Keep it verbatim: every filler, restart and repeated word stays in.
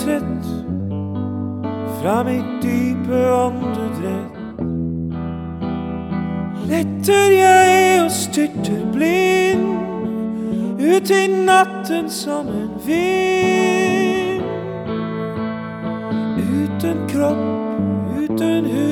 portrett fra mitt dype åndedrett. Letter jeg og styrter blind ut i natten som en vind. Uten kropp, uten hud,